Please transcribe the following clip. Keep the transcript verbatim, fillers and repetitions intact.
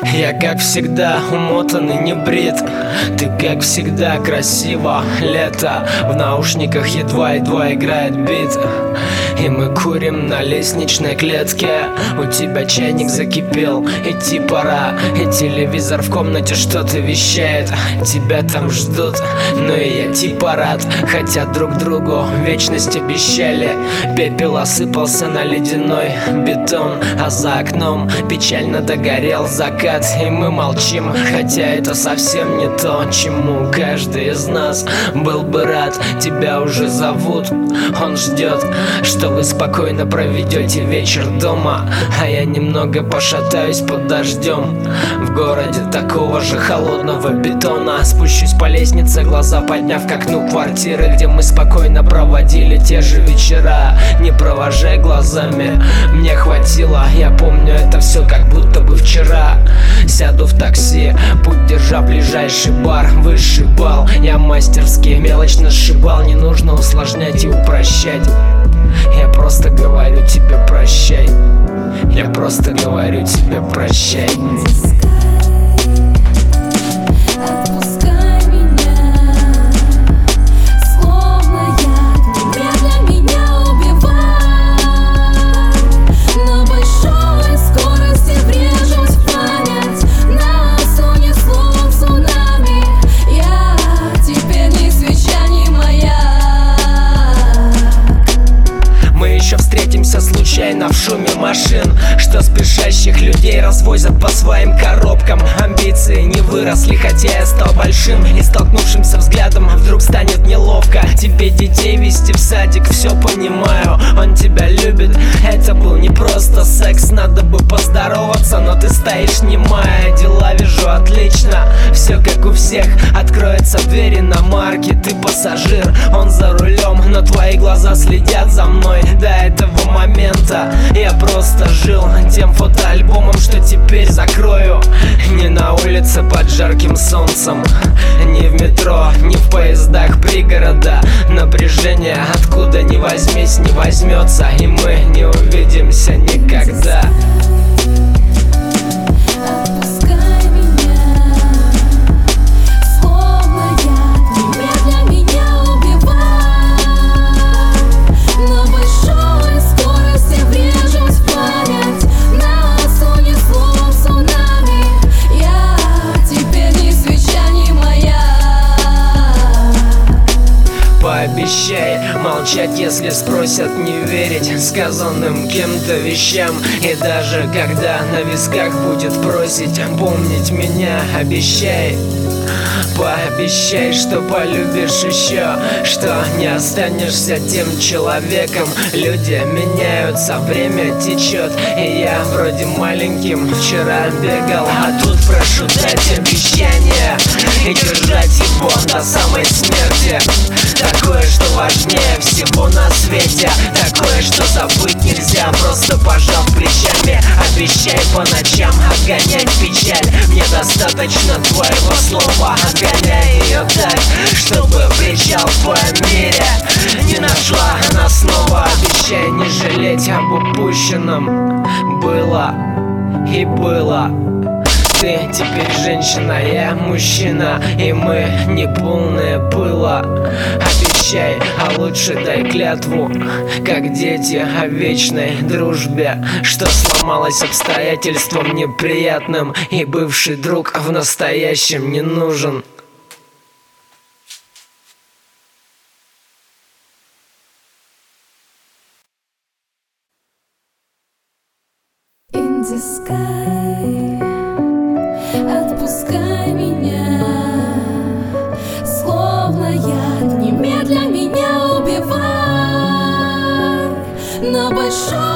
Я как всегда умотан и не брит. Ты как всегда красиво. Лето, в наушниках едва-едва играет бит. И мы курим на лестничной клетке. У тебя чайник закипел, идти пора. И телевизор в комнате что-то вещает. Тебя там ждут, но и я типа рад. Хотя друг другу вечность обещали. Пепел осыпался на ледяной бетон, а за окном печально догорел закат. И мы молчим, хотя это совсем не то, чему каждый из нас был бы рад. Тебя уже зовут, он ждет, что вы спокойно проведете вечер дома. А я немного пошатаюсь под дождем в городе такого же холодного бетона. Спущусь по лестнице, глаза подняв к окну квартиры, где мы спокойно проводили те же вечера. Не провожай глазами, мне хватило. Я помню это все как будто бы вчера. Сяду в такси, путь держа ближайший бар, высший балл. Я мастерски мелочно сшибал, не нужно усложнять и упрощать. Я просто говорю тебе прощай. Я просто говорю тебе прощай. Случайно в шуме машин, что спешащих людей развозят по своим коробкам. Амбиции не выросли, хотя я стал большим. И столкнувшимся взглядом вдруг станет неловко. Тебе детей вести в садик, все понимаю. Он тебя любит, это был не просто секс. Надо бы поздороваться, но ты стоишь немая. Дела вижу отлично, все как у всех. Откроются двери на марке, ты пассажир, он за рулем, но твои глаза следят за мной. До этого момента я просто жил тем фотоальбомом, что теперь закрою. Не на улице под жарким солнцем, не в метро, не в поездах пригорода. Напряжение откуда ни возьмись не возьмется, и мы не увидимся никогда. Пообещай молчать, если спросят, не верить сказанным кем-то вещам. И даже когда на висках будет просить помнить меня, обещай. Пообещай, что полюбишь еще, что не останешься тем человеком. Люди меняются, время течет, и я вроде маленьким вчера бегал. А тут прошу дать обещание и держать его до самой смерти. Такое, что важнее всего на свете, такое, что забыть нельзя, просто пожав плечами. Обещай по ночам отгонять печаль, мне достаточно твоего слова. Отгоняй ее так, чтобы причал в твоем мире не нашла она снова. Обещай не жалеть об упущенном. Было и было. Ты теперь женщина, я мужчина, и мы не полные пыла. Обещай, а лучше дай клятву, как дети, о вечной дружбе, что сломалось обстоятельством неприятным, и бывший друг в настоящем не нужен. In the sky. Отпускай меня, словно яд, немедля меня убивай. Но большой